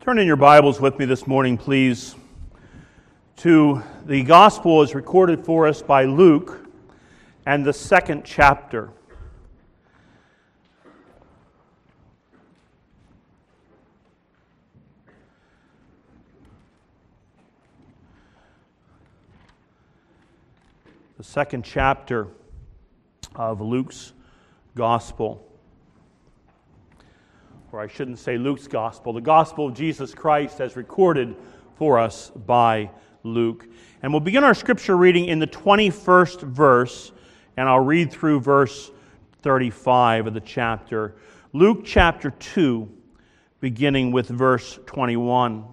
Turn in your Bibles with me this morning, please, to the Gospel as recorded for us by Luke and the second chapter. The second chapter of Luke's Gospel. Or I shouldn't say Luke's Gospel, the Gospel of Jesus Christ as recorded for us by Luke. And we'll begin our scripture reading in the 21st verse, and I'll read through verse 35 of the chapter. Luke chapter 2, beginning with verse 21.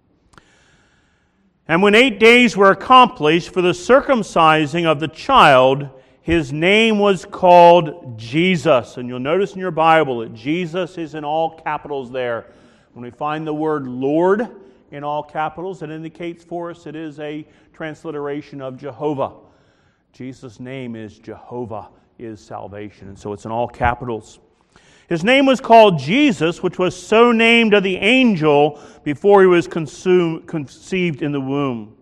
And when 8 days were accomplished for the circumcising of the child, his name was called Jesus. And you'll notice in your Bible that Jesus is in all capitals there. When we find the word Lord in all capitals, it indicates for us it is a transliteration of Jehovah. Jesus' name is Jehovah, is salvation. And so it's in all capitals. His name was called Jesus, which was so named of the angel before he was conceived in the womb.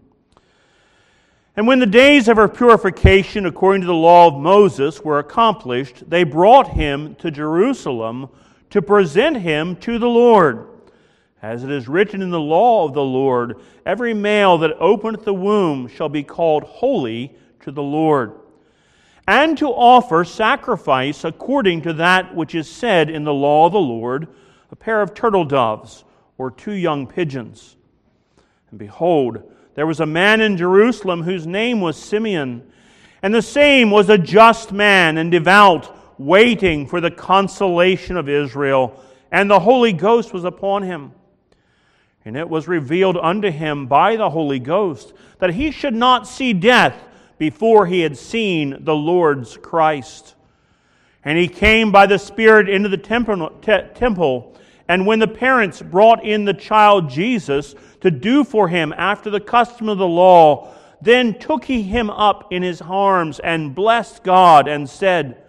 And when the days of her purification, according to the law of Moses, were accomplished, they brought him to Jerusalem to present him to the Lord. As it is written in the law of the Lord, every male that openeth the womb shall be called holy to the Lord. And to offer sacrifice according to that which is said in the law of the Lord, a pair of turtle doves or 2 young pigeons. And behold, there was a man in Jerusalem whose name was Simeon, and the same was a just man and devout, waiting for the consolation of Israel, and the Holy Ghost was upon him. And it was revealed unto him by the Holy Ghost that he should not see death before he had seen the Lord's Christ. And he came by the Spirit into the temple, and when the parents brought in the child Jesus to do for him after the custom of the law, then took he him up in his arms and blessed God and said,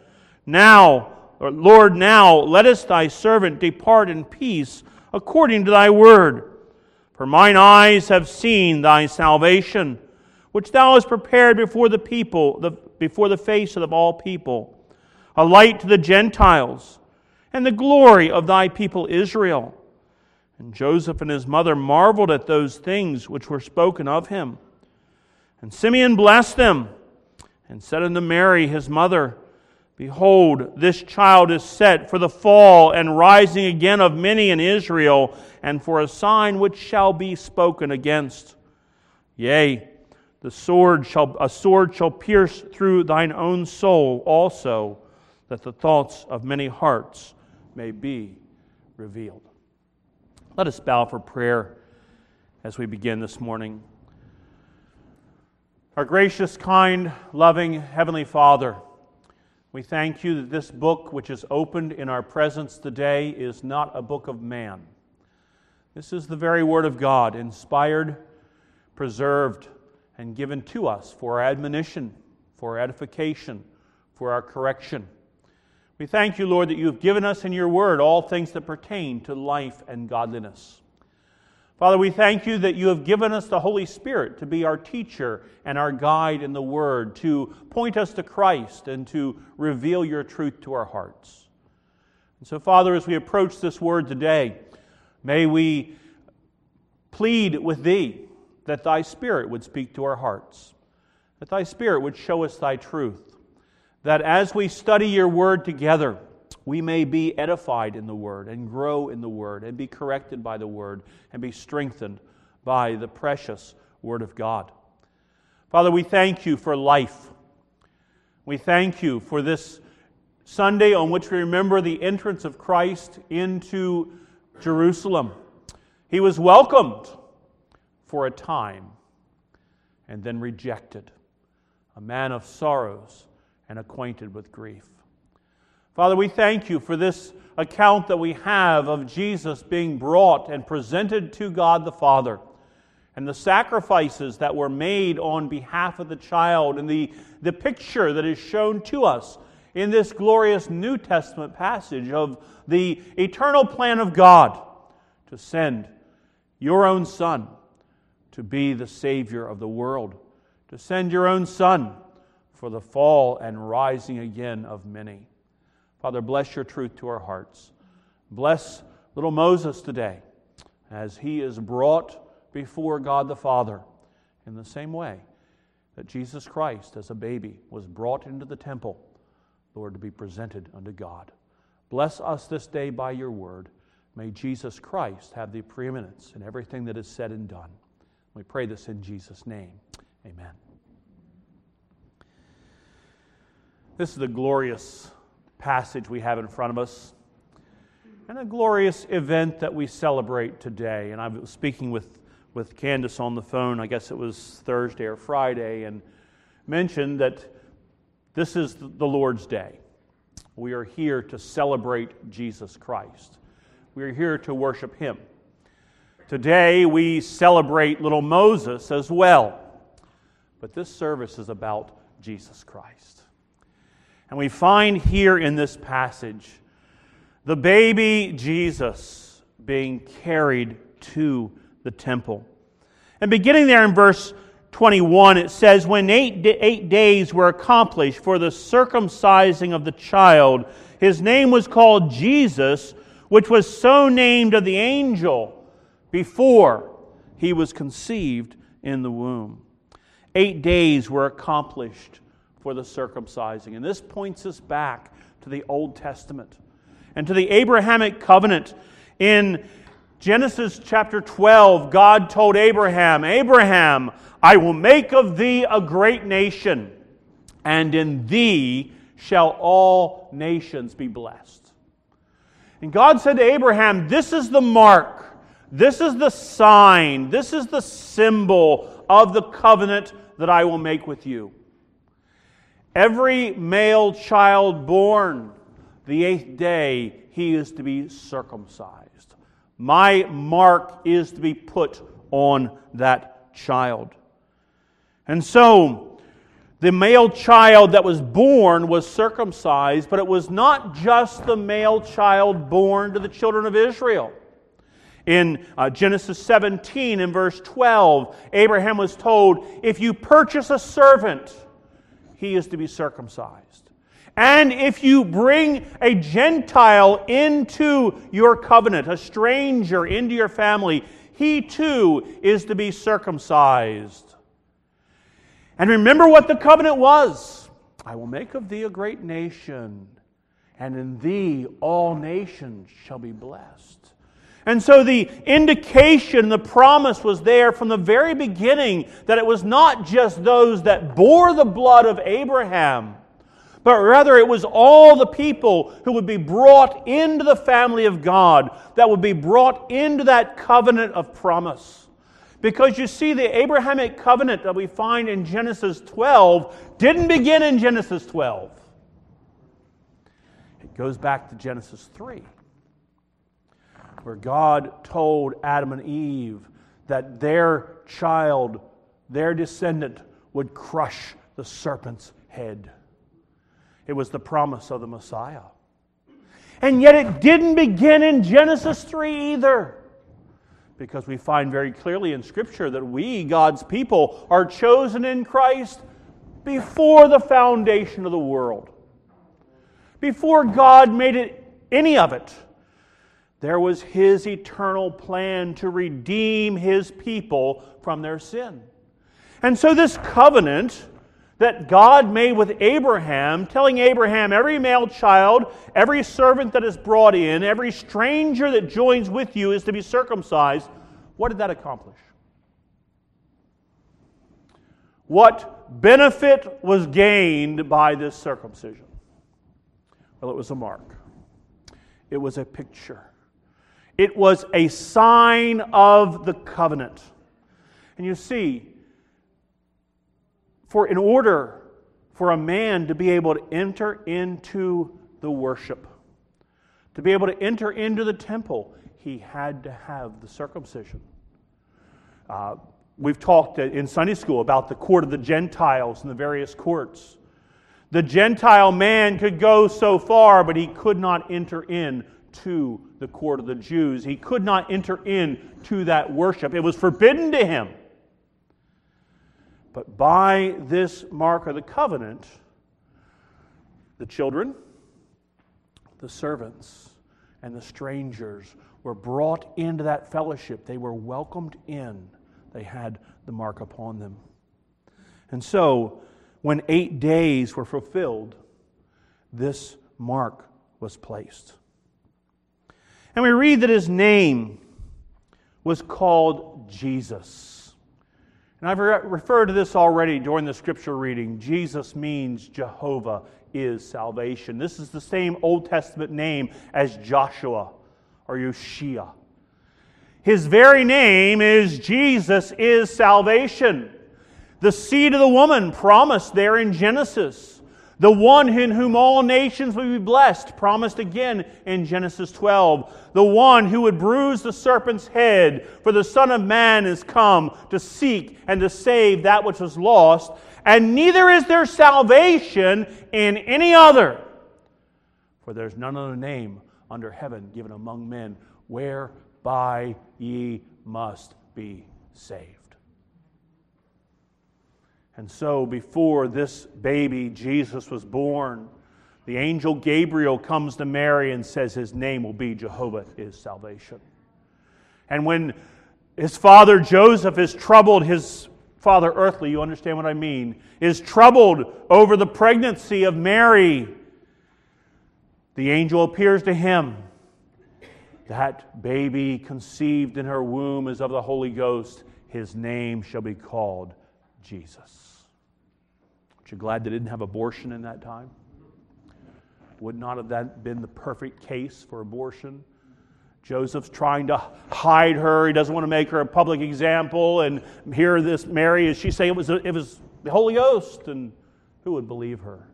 Lord, now lettest thy servant depart in peace according to thy word. For mine eyes have seen thy salvation, which thou hast prepared before the people, before the face of all people, a light to the Gentiles, and the glory of thy people Israel. And Joseph and his mother marveled at those things which were spoken of him. And Simeon blessed them, and said unto Mary his mother, Behold, this child is set for the fall and rising again of many in Israel, and for a sign which shall be spoken against. Yea, a sword shall pierce through thine own soul also, that the thoughts of many hearts may be revealed. Let us bow for prayer as we begin this morning. Our gracious, kind, loving Heavenly Father, we thank you that this book which is opened in our presence today is not a book of man. This is the very Word of God, inspired, preserved, and given to us for our admonition, for our edification, for our correction. We thank you, Lord, that you have given us in your word all things that pertain to life and godliness. Father, we thank you that you have given us the Holy Spirit to be our teacher and our guide in the word, to point us to Christ and to reveal your truth to our hearts. And so, Father, as we approach this word today, may we plead with thee that thy Spirit would speak to our hearts, that thy Spirit would show us thy truth, that as we study your word together, we may be edified in the word and grow in the word and be corrected by the word and be strengthened by the precious word of God. Father, we thank you for life. We thank you for this Sunday on which we remember the entrance of Christ into Jerusalem. He was welcomed for a time and then rejected, a man of sorrows and acquainted with grief. Father, we thank you for this account that we have of Jesus being brought and presented to God the Father, and the sacrifices that were made on behalf of the child, and the picture that is shown to us in this glorious New Testament passage of the eternal plan of God to send your own Son to be the Savior of the world, to send your own Son for the fall and rising again of many. Father, bless your truth to our hearts. Bless little Moses today as he is brought before God the Father in the same way that Jesus Christ as a baby was brought into the temple, Lord, to be presented unto God. Bless us this day by your word. May Jesus Christ have the preeminence in everything that is said and done. We pray this in Jesus' name. Amen. This is a glorious passage we have in front of us, and a glorious event that we celebrate today. And I was speaking with Candace on the phone, I guess it was Thursday or Friday, and mentioned that this is the Lord's Day. We are here to celebrate Jesus Christ. We are here to worship Him. Today we celebrate little Moses as well. But this service is about Jesus Christ. And we find here in this passage the baby Jesus being carried to the temple. And beginning there in verse 21, it says, when 8 days were accomplished for the circumcising of the child, his name was called Jesus, which was so named of the angel before he was conceived in the womb. 8 days were accomplished for the circumcising. And this points us back to the Old Testament and to the Abrahamic covenant. In Genesis chapter 12, God told Abraham, Abraham, I will make of thee a great nation, and in thee shall all nations be blessed. And God said to Abraham, this is the mark, this is the sign, this is the symbol of the covenant that I will make with you. Every male child born the 8th day, he is to be circumcised. My mark is to be put on that child. And so, the male child that was born was circumcised, but it was not just the male child born to the children of Israel. In Genesis 17, in verse 12, Abraham was told, if you purchase a servant, he is to be circumcised. And if you bring a Gentile into your covenant, a stranger into your family, he too is to be circumcised. And remember what the covenant was. I will make of thee a great nation, and in thee all nations shall be blessed. And so the indication, the promise was there from the very beginning that it was not just those that bore the blood of Abraham, but rather it was all the people who would be brought into the family of God, that would be brought into that covenant of promise. Because you see, the Abrahamic covenant that we find in Genesis 12 didn't begin in Genesis 12. It goes back to Genesis 3, where God told Adam and Eve that their child, their descendant, would crush the serpent's head. It was the promise of the Messiah. And yet it didn't begin in Genesis 3 either. Because we find very clearly in Scripture that we, God's people, are chosen in Christ before the foundation of the world. Before God made any of it, there was His eternal plan to redeem His people from their sin. And so this covenant that God made with Abraham, telling Abraham, every male child, every servant that is brought in, every stranger that joins with you is to be circumcised. What did that accomplish? What benefit was gained by this circumcision? Well, it was a mark. It was a picture. It was a sign of the covenant. And you see, in order for a man to be able to enter into the worship, to be able to enter into the temple, he had to have the circumcision. We've talked in Sunday school about the court of the Gentiles and the various courts. The Gentile man could go so far, but he could not enter in to the court of the Jews. He could not enter into that worship. It was forbidden to him. But by this mark of the covenant, the children, the servants, and the strangers were brought into that fellowship. They were welcomed in. They had the mark upon them. And so, when 8 days were fulfilled, this mark was placed. And we read that his name was called Jesus. And I've referred to this already during the scripture reading. Jesus means Jehovah is salvation. This is the same Old Testament name as Joshua or Yoshia. His very name is Jesus is salvation. The seed of the woman promised there in Genesis. The one in whom all nations would be blessed, promised again in Genesis 12. The one who would bruise the serpent's head, for the Son of Man is come to seek and to save that which was lost. And neither is there salvation in any other, for there's none other name under heaven given among men whereby ye must be saved. And so before this baby Jesus was born, the angel Gabriel comes to Mary and says his name will be Jehovah is salvation. And when his father Joseph is troubled, his father earthly, you understand what I mean, is troubled over the pregnancy of Mary, the angel appears to him. That baby conceived in her womb is of the Holy Ghost. His name shall be called Jesus. Aren't you glad they didn't have abortion in that time? Would not have that been the perfect case for abortion? Joseph's trying to hide her. He doesn't want to make her a public example. And here this Mary, is she saying it was the Holy Ghost? And who would believe her?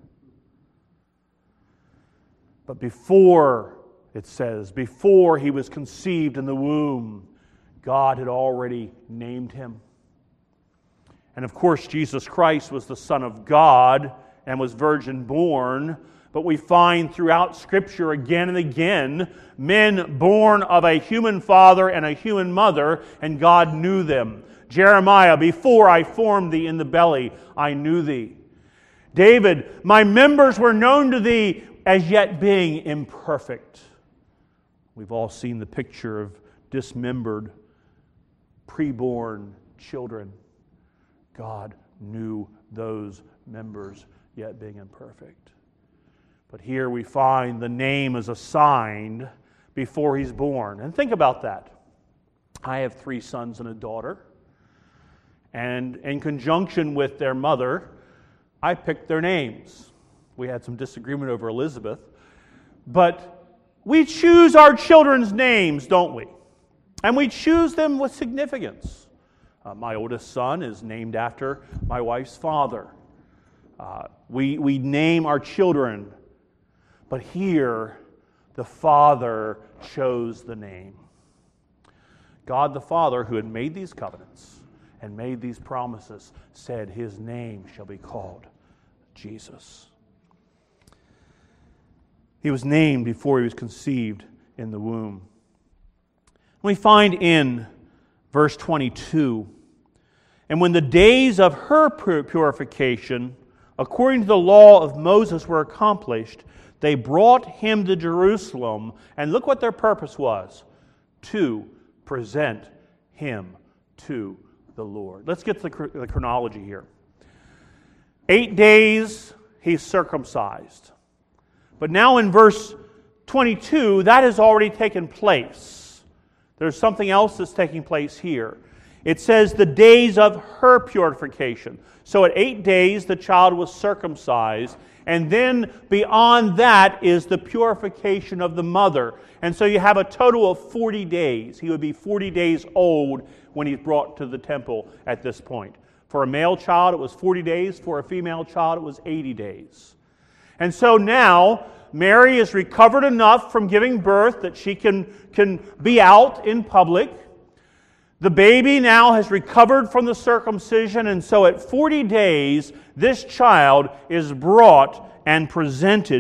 But before, it says, before he was conceived in the womb, God had already named him. And of course, Jesus Christ was the Son of God and was virgin born. But we find throughout Scripture again and again, men born of a human father and a human mother, and God knew them. Jeremiah, before I formed thee in the belly, I knew thee. David, my members were known to thee as yet being imperfect. We've all seen the picture of dismembered, preborn children. God knew those members yet being imperfect. But here we find the name is assigned before he's born. And think about that. I have 3 sons and a daughter. And in conjunction with their mother, I picked their names. We had some disagreement over Elizabeth. But we choose our children's names, don't we? And we choose them with significance. My oldest son is named after my wife's father. We name our children. But here, the Father chose the name. God the Father, who had made these covenants and made these promises, said his name shall be called Jesus. He was named before he was conceived in the womb. We find in verse 22, and when the days of her purification, according to the law of Moses, were accomplished, they brought him to Jerusalem, and look what their purpose was, to present him to the Lord. Let's get to the chronology here. 8 days, he's circumcised. But now in verse 22, that has already taken place. There's something else that's taking place here. It says the days of her purification. So at 8 days, the child was circumcised. And then beyond that is the purification of the mother. And so you have a total of 40 days. He would be 40 days old when he's brought to the temple at this point. For a male child, it was 40 days. For a female child, it was 80 days. And so now, Mary is recovered enough from giving birth that she can be out in public. The baby now has recovered from the circumcision, and so at 40 days, this child is brought and presented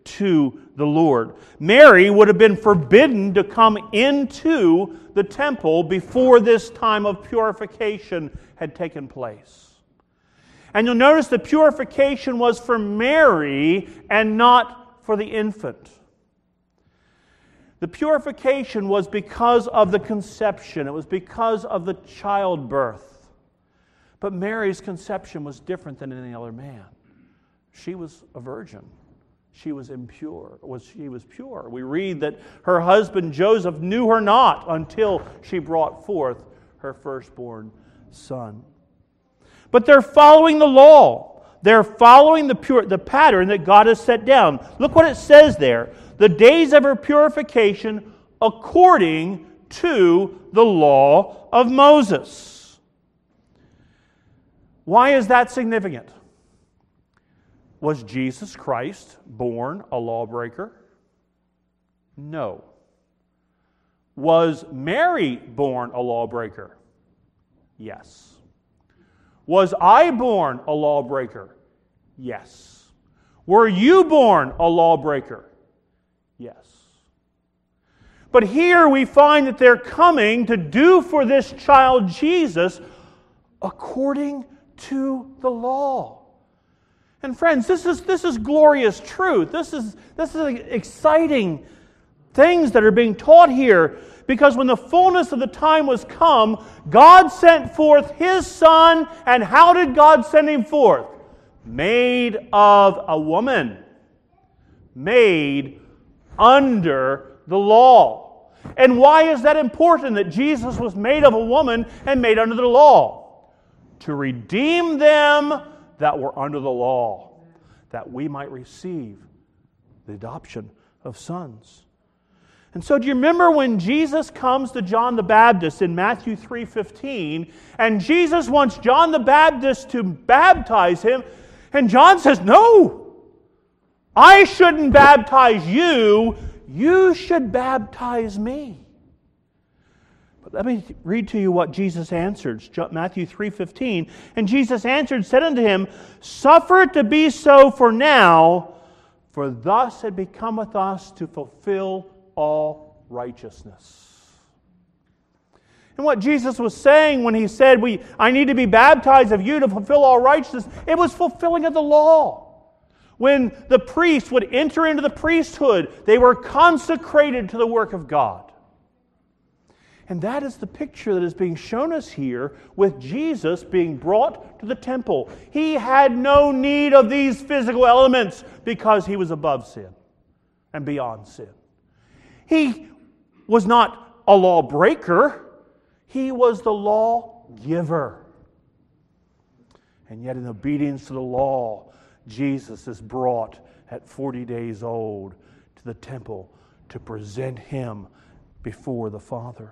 to the Lord. Mary would have been forbidden to come into the temple before this time of purification had taken place. And you'll notice the purification was for Mary and not for the infant. The purification was because of the conception. It was because of the childbirth. But Mary's conception was different than any other man. She was a virgin. She was impure. She was pure. We read that her husband Joseph knew her not until she brought forth her firstborn son. But they're following the law. They're following the pattern that God has set down. Look what it says there. The days of her purification according to the law of Moses. Why is that significant? Was Jesus Christ born a lawbreaker? No. Was Mary born a lawbreaker? Yes. Was I born a lawbreaker? Yes. Were you born a lawbreaker? Yes. But here we find that they're coming to do for this child Jesus according to the law. And friends, this is glorious truth. This is exciting things that are being taught here, because when the fullness of the time was come, God sent forth His Son, and how did God send Him forth? Made of a woman. Made under the law. And why is that important that Jesus was made of a woman and made under the law? To redeem them that were under the law, that we might receive the adoption of sons. And so do you remember when Jesus comes to John the Baptist in Matthew 3:15, and Jesus wants John the Baptist to baptize him, and John says, "No, I shouldn't baptize you, you should baptize me." But let me read to you what Jesus answered. Matthew 3:15. And Jesus answered, said unto him, "Suffer it to be so for now, for thus it becometh us to fulfill all righteousness." And what Jesus was saying when He said, I need to be baptized of you to fulfill all righteousness, it was fulfilling of the law. When the priest would enter into the priesthood, they were consecrated to the work of God. And that is the picture that is being shown us here with Jesus being brought to the temple. He had no need of these physical elements because He was above sin and beyond sin. He was not a lawbreaker. He was the lawgiver. And yet in obedience to the law, Jesus is brought at 40 days old to the temple to present Him before the Father.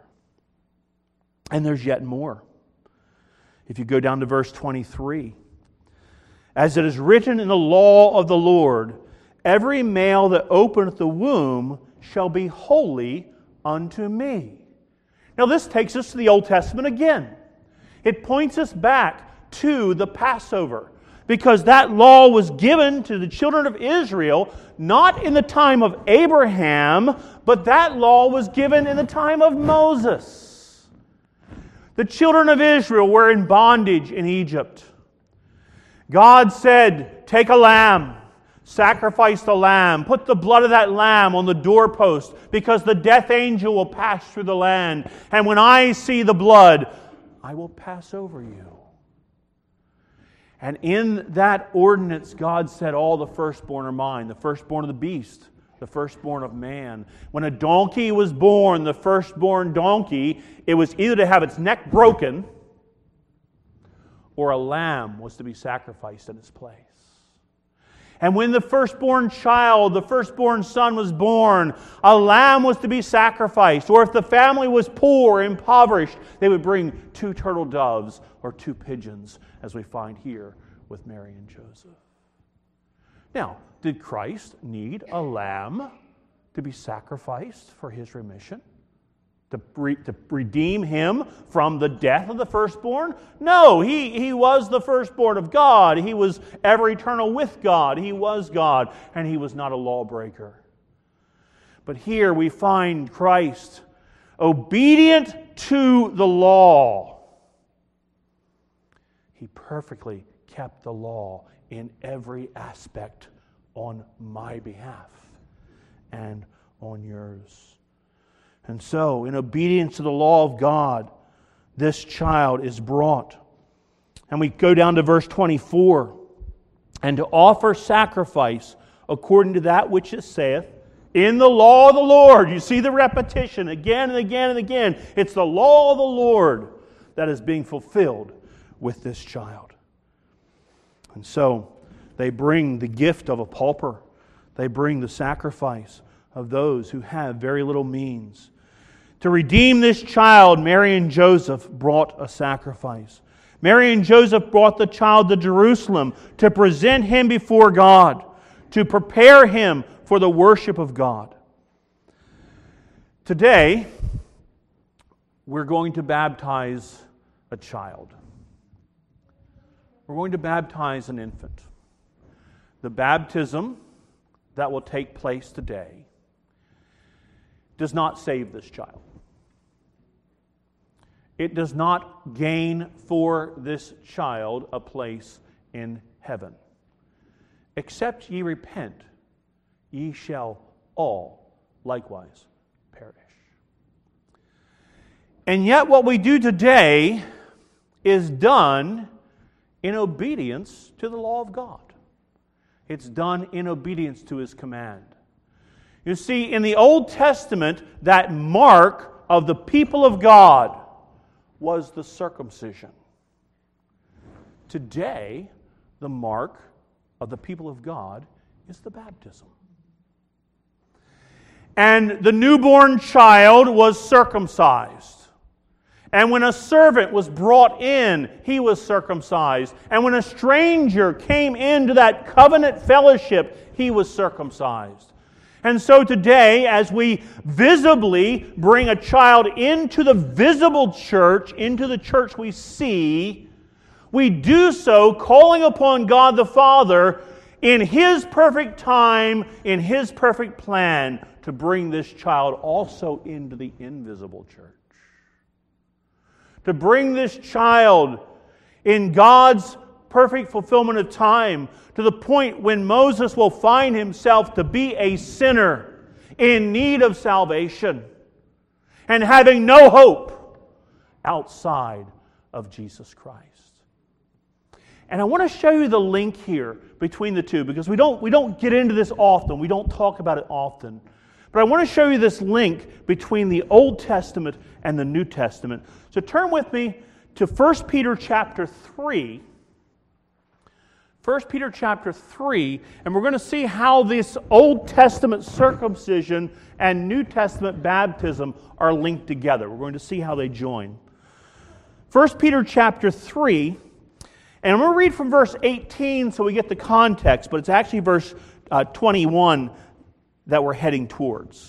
And there's yet more. If you go down to verse 23. As it is written in the law of the Lord, every male that openeth the womb shall be holy unto me. Now this takes us to the Old Testament again. It points us back to the Passover, because that law was given to the children of Israel not in the time of Abraham, but that law was given in the time of Moses. The children of Israel were in bondage in Egypt. God said, "Take a lamb, sacrifice the lamb, put the blood of that lamb on the doorpost, because the death angel will pass through the land. And when I see the blood, I will pass over you." And in that ordinance, God said, "All the firstborn are mine, the firstborn of the beast, the firstborn of man." When a donkey was born, the firstborn donkey, it was either to have its neck broken or a lamb was to be sacrificed in its place. And when the firstborn child, the firstborn son was born, a lamb was to be sacrificed. Or if the family was poor, impoverished, they would bring 2 turtle doves or 2 pigeons, as we find here with Mary and Joseph. Now, did Christ need a lamb to be sacrificed for His remission? To redeem him from the death of the firstborn? No, he was the firstborn of God. He was ever eternal with God. He was God, and he was not a lawbreaker. But here we find Christ obedient to the law. He perfectly kept the law in every aspect on my behalf and on yours. And so, in obedience to the law of God, this child is brought. And we go down to verse 24. And to offer sacrifice according to that which it saith, in the law of the Lord. You see the repetition again and again and again. It's the law of the Lord that is being fulfilled with this child. And so, they bring the gift of a pauper. They bring the sacrifice of those who have very little means. To redeem this child, Mary and Joseph brought a sacrifice. Mary and Joseph brought the child to Jerusalem to present him before God, to prepare him for the worship of God. Today, we're going to baptize a child. We're going to baptize an infant. The baptism that will take place today does not save this child. It does not gain for this child a place in heaven. Except ye repent, ye shall all likewise perish. And yet what we do today is done in obedience to the law of God. It's done in obedience to His command. You see, in the Old Testament, that mark of the people of God was the circumcision. Today, the mark of the people of God is the baptism. And the newborn child was circumcised. And when a servant was brought in, he was circumcised. And when a stranger came into that covenant fellowship, he was circumcised. And so today, as we visibly bring a child into the visible church, into the church we see, we do so calling upon God the Father in His perfect time, in His perfect plan, to bring this child also into the invisible church. To bring this child in God's perfect fulfillment of time to the point when Moses will find himself to be a sinner in need of salvation and having no hope outside of Jesus Christ. And I want to show you the link here between the two, because we don't get into this often. We don't talk about it often. But I want to show you this link between the Old Testament and the New Testament. So turn with me to 1 Peter chapter 3. 1 Peter chapter 3, and we're going to see how this Old Testament circumcision and New Testament baptism are linked together. We're going to see how they join. 1 Peter chapter 3, and I'm going to read from verse 18 so we get the context, but it's actually verse 21 that we're heading towards.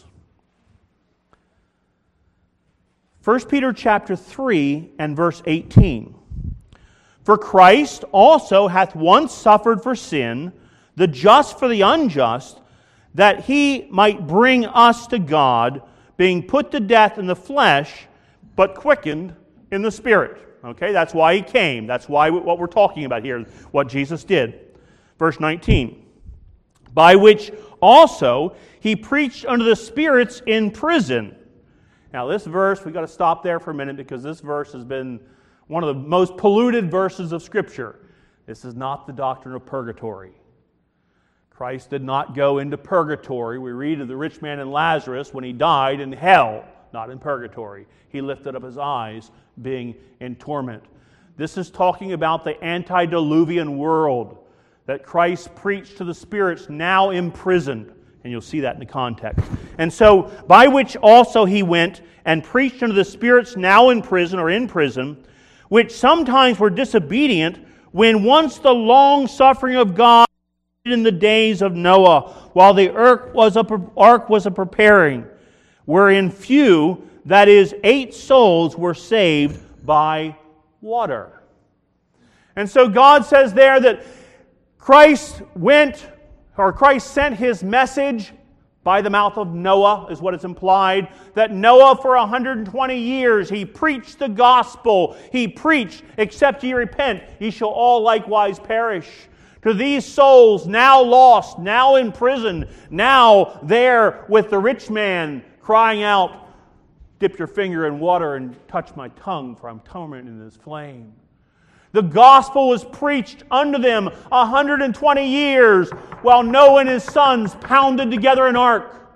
1 Peter chapter 3 and verse 18. For Christ also hath once suffered for sin, the just for the unjust, that He might bring us to God, being put to death in the flesh, but quickened in the Spirit. Okay, that's why He came. That's why what we're talking about here, what Jesus did. Verse 19. By which also He preached unto the spirits in prison. Now this verse, we've got to stop there for a minute, because this verse has been one of the most polluted verses of Scripture. This is not the doctrine of purgatory. Christ did not go into purgatory. We read of the rich man and Lazarus when he died in hell, not in purgatory. He lifted up his eyes, being in torment. This is talking about the antediluvian world that Christ preached to the spirits now imprisoned. And you'll see that in the context. And so, by which also He went and preached unto the spirits now in prison, or in prison, which sometimes were disobedient, when once the long suffering of God in the days of Noah, while the ark was a preparing, wherein few That is, 8 souls were saved by water. And so God says there that Christ sent His message by the mouth of Noah, is what is implied. That Noah, for 120 years, he preached the gospel. He preached, except ye repent, ye shall all likewise perish. To these souls, now lost, now in prison, now there with the rich man, crying out, dip your finger in water and touch my tongue, for I'm tormented in this flame. The gospel was preached unto them 120 years while Noah and his sons pounded together an ark.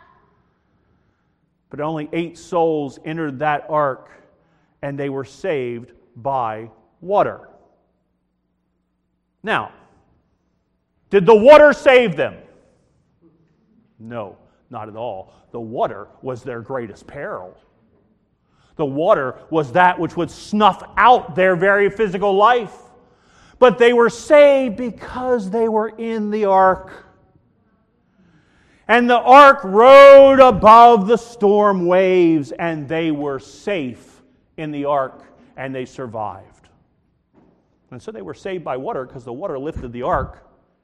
But only 8 souls entered that ark, and they were saved by water. Now, did the water save them? No, not at all. The water was their greatest peril. The water was that which would snuff out their very physical life. But they were saved because they were in the ark. And the ark rode above the storm waves, and they were safe in the ark, and they survived. And so they were saved by water because the water lifted the ark.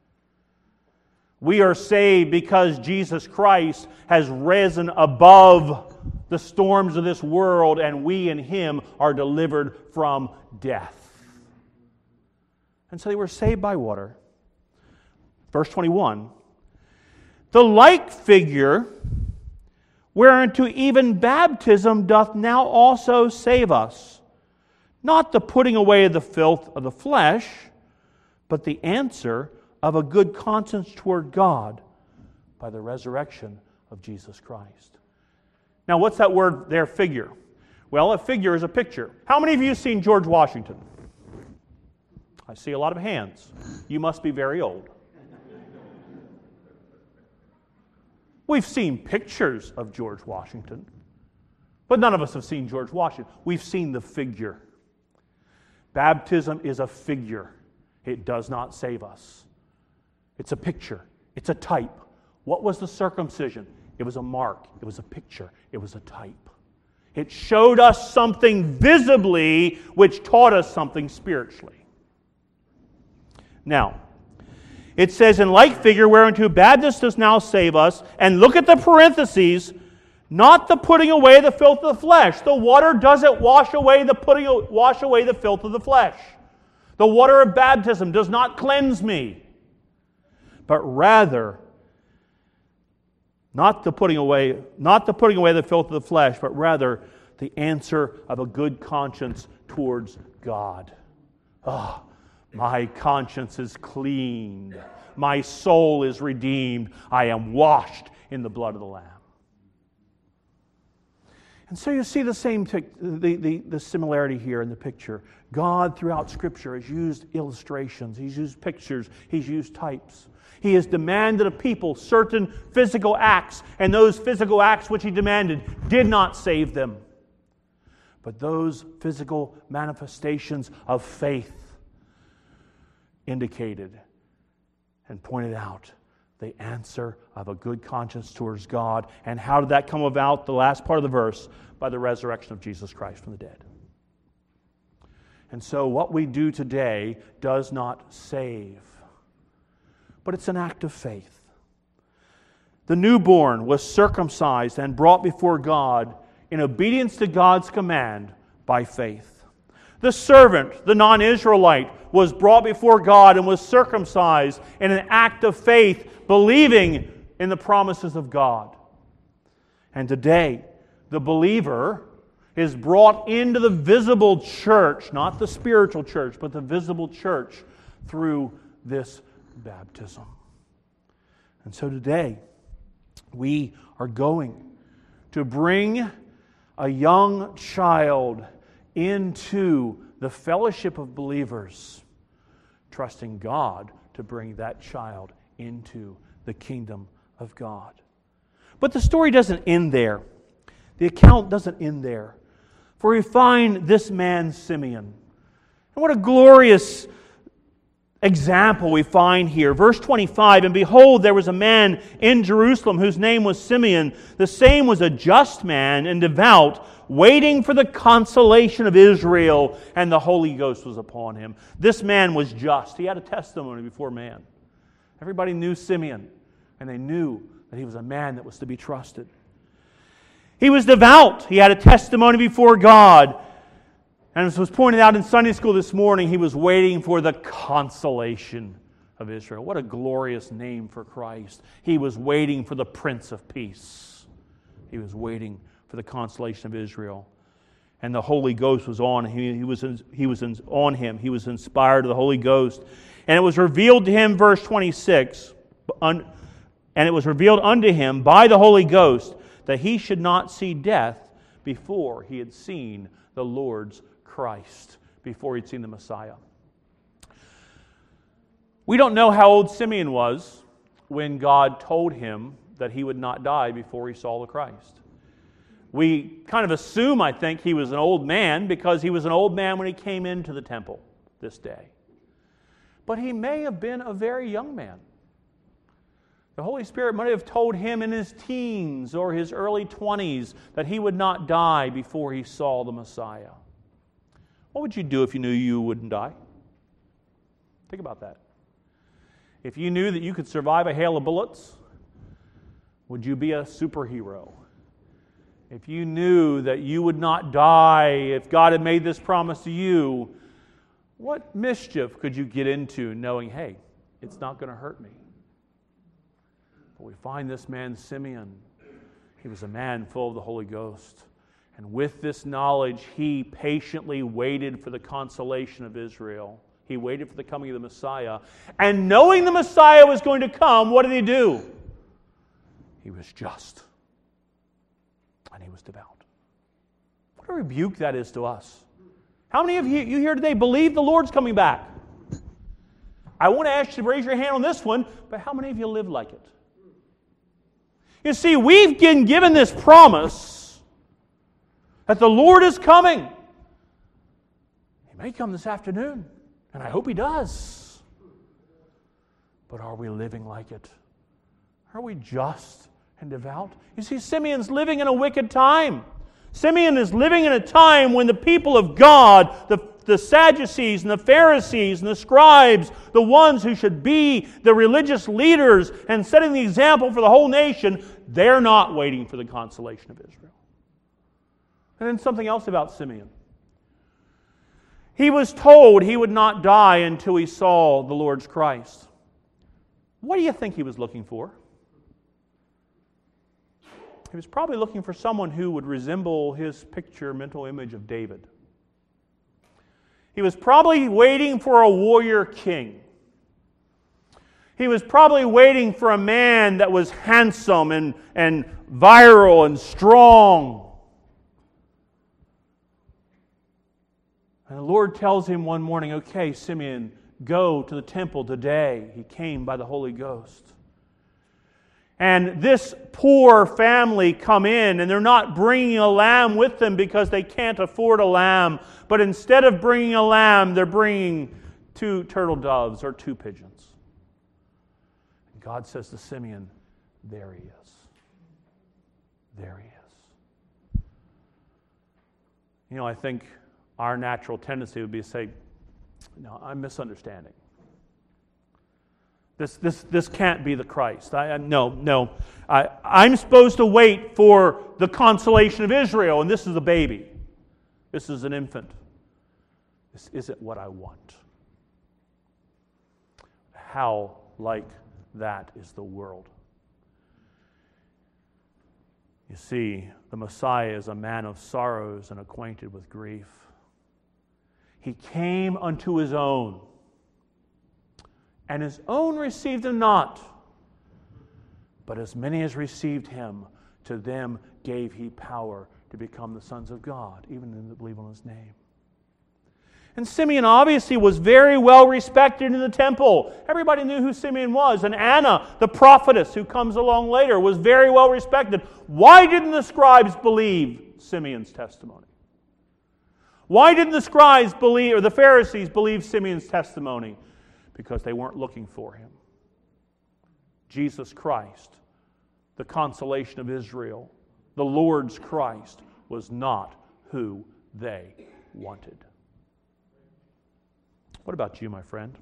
We are saved because Jesus Christ has risen above the storms of this world, and we in Him are delivered from death. And so they were saved by water. Verse 21, the like figure whereunto even baptism doth now also save us, not the putting away of the filth of the flesh, but the answer of a good conscience toward God by the resurrection of Jesus Christ. Now, what's that word there, figure? Well, a figure is a picture. How many of you have seen George Washington? I see a lot of hands. You must be very old. We've seen pictures of George Washington, but none of us have seen George Washington. We've seen the figure. Baptism is a figure. It does not save us. It's a picture. It's a type. What was the circumcision? It was a mark. It was a picture. It was a type. It showed us something visibly which taught us something spiritually. Now, it says, in like figure whereunto baptism does now save us, and look at the parentheses, not the putting away the filth of the flesh. The water doesn't wash away the filth of the flesh. The water of baptism does not cleanse me, but rather not the putting away the filth of the flesh, but rather the answer of a good conscience towards God. Ah, my conscience is cleaned. My soul is redeemed. I am washed in the blood of the Lamb. And so you see the similarity here in the picture. God, throughout Scripture, has used illustrations. He's used pictures. He's used types. He has demanded of people certain physical acts, and those physical acts which He demanded did not save them. But those physical manifestations of faith indicated and pointed out the answer of a good conscience towards God. And how did that come about? The last part of the verse, by the resurrection of Jesus Christ from the dead. And so what we do today does not save, but it's an act of faith. The newborn was circumcised and brought before God in obedience to God's command by faith. The servant, the non-Israelite, was brought before God and was circumcised in an act of faith, believing in the promises of God. And today, the believer is brought into the visible church, not the spiritual church, but the visible church through this baptism. And so today, we are going to bring a young child into the fellowship of believers, trusting God to bring that child into the kingdom of God. But the story doesn't end there. The account doesn't end there. For we find this man, Simeon. And what a glorious example we find here. Verse 25, "And behold, there was a man in Jerusalem whose name was Simeon. The same was a just man and devout, waiting for the consolation of Israel, and the Holy Ghost was upon him." This man was just. He had a testimony before man. Everybody knew Simeon, and they knew that he was a man that was to be trusted. He was devout. He had a testimony before God. And as was pointed out in Sunday school this morning, he was waiting for the consolation of Israel. What a glorious name for Christ. He was waiting for the Prince of Peace. He was waiting for the consolation of Israel. And the Holy Ghost was on him. He was on him. He was inspired of the Holy Ghost. And it was revealed to him, verse 26, and it was revealed unto him by the Holy Ghost that he should not see death before he had seen the Lord's Christ, before he'd seen the Messiah. We don't know how old Simeon was when God told him that he would not die before he saw the Christ. We kind of assume, I think, he was an old man because he was an old man when he came into the temple this day. But he may have been a very young man. The Holy Spirit might have told him in his teens or his early 20s that he would not die before he saw the Messiah. What would you do if you knew you wouldn't die? Think about that. If you knew that you could survive a hail of bullets, would you be a superhero? If you knew that you would not die, if God had made this promise to you, what mischief could you get into knowing, hey, it's not going to hurt me? But we find this man, Simeon. He was a man full of the Holy Ghost. And with this knowledge, he patiently waited for the consolation of Israel. He waited for the coming of the Messiah. And knowing the Messiah was going to come, what did he do? He was just. And he was devout. What a rebuke that is to us. How many of you here today believe the Lord's coming back? I want to ask you to raise your hand on this one, but how many of you live like it? You see, we've been given this promise that the Lord is coming. He may come this afternoon, and I hope He does. But are we living like it? Are we just and devout? You see, Simeon's living in a wicked time. Simeon is living in a time when the people of God, the Sadducees and the Pharisees and the scribes, the ones who should be the religious leaders and setting the example for the whole nation, they're not waiting for the consolation of Israel. And then something else about Simeon. He was told he would not die until he saw the Lord's Christ. What do you think he was looking for? He was probably looking for someone who would resemble his mental image of David. He was probably waiting for a warrior king. He was probably waiting for a man that was handsome and virile and strong. And the Lord tells him one morning, okay, Simeon, go to the temple today. He came by the Holy Ghost. And this poor family come in, and they're not bringing a lamb with them because they can't afford a lamb. But instead of bringing a lamb, they're bringing 2 turtle doves or 2 pigeons. And God says to Simeon, there he is. There he is. You know, I think our natural tendency would be to say, no, I'm misunderstanding. This can't be the Christ. No. I'm supposed to wait for the consolation of Israel, and this is a baby. This is an infant. This isn't what I want. How like that is the world. You see, the Messiah is a man of sorrows and acquainted with grief. He came unto His own, and His own received Him not. But as many as received Him, to them gave He power to become the sons of God, even in that believe on His name. And Simeon obviously was very well respected in the temple. Everybody knew who Simeon was. And Anna, the prophetess who comes along later, was very well respected. Why didn't the scribes believe Simeon's testimony? Why didn't the scribes believe, or the Pharisees believe Simeon's testimony? because they weren't looking for him. Jesus Christ, the consolation of Israel, the Lord's Christ, was not who they wanted. What about you, my friend?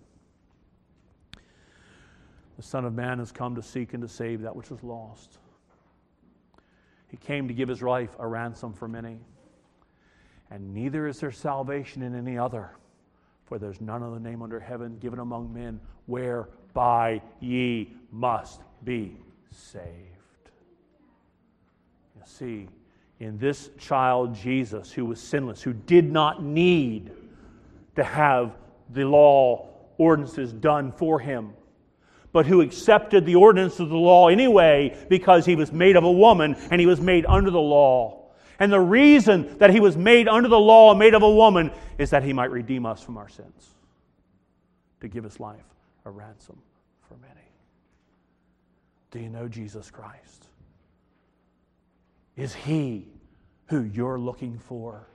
The Son of Man has come to seek and to save that which is lost. He came to give his life a ransom for many. And neither is there salvation in any other, for there's none other name under heaven given among men whereby ye must be saved. You see, in this child Jesus, who was sinless, who did not need to have the law ordinances done for him, but who accepted the ordinance of the law anyway because he was made of a woman and he was made under the law. And the reason that he was made under the law and made of a woman is that he might redeem us from our sins, to give his life a ransom for many. Do you know Jesus Christ? Is he who you're looking for?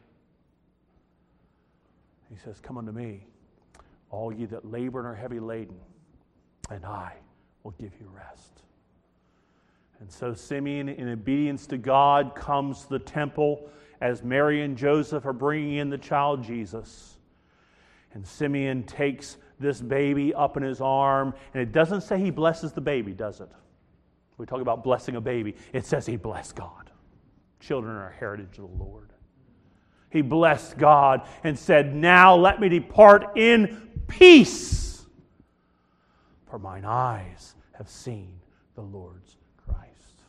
He says, "Come unto me, all ye that labor and are heavy laden, and I will give you rest." And so Simeon, in obedience to God, comes to the temple as Mary and Joseph are bringing in the child Jesus. And Simeon takes this baby up in his arm, and it doesn't say he blesses the baby, does it? We talk about blessing a baby. It says he blessed God. Children are a heritage of the Lord. He blessed God and said, "Now let me depart in peace, for mine eyes have seen the Lord's Christ."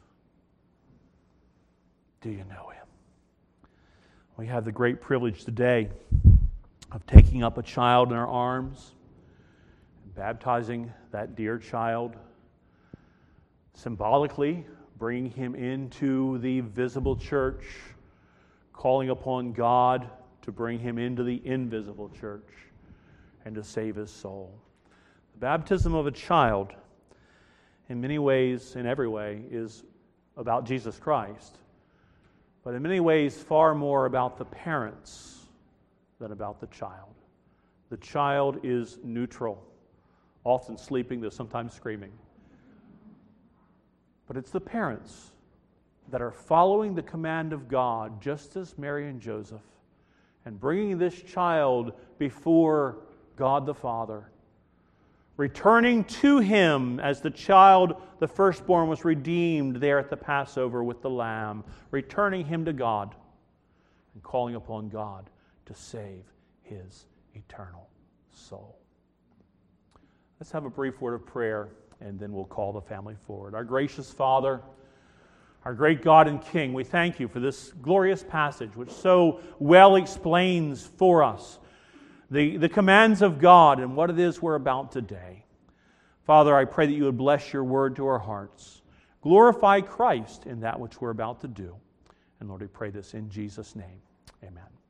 Do you know him? We have the great privilege today of taking up a child in our arms and baptizing that dear child, symbolically bringing him into the visible church, calling upon God to bring him into the invisible church and to save his soul. The baptism of a child, in many ways, in every way, is about Jesus Christ, but in many ways far more about the parents than about the child. The child is neutral, often sleeping, though sometimes screaming. But it's the parents that are following the command of God, just as Mary and Joseph, and bringing this child before God the Father, returning to him as the child, the firstborn, was redeemed there at the Passover with the lamb, returning him to God and calling upon God to save his eternal soul. Let's have a brief word of prayer, and then we'll call the family forward. Our gracious Father, our great God and King, we thank you for this glorious passage which so well explains for us the commands of God and what it is we're about today. Father, I pray that you would bless your word to our hearts. Glorify Christ in that which we're about to do. And Lord, we pray this in Jesus' name. Amen.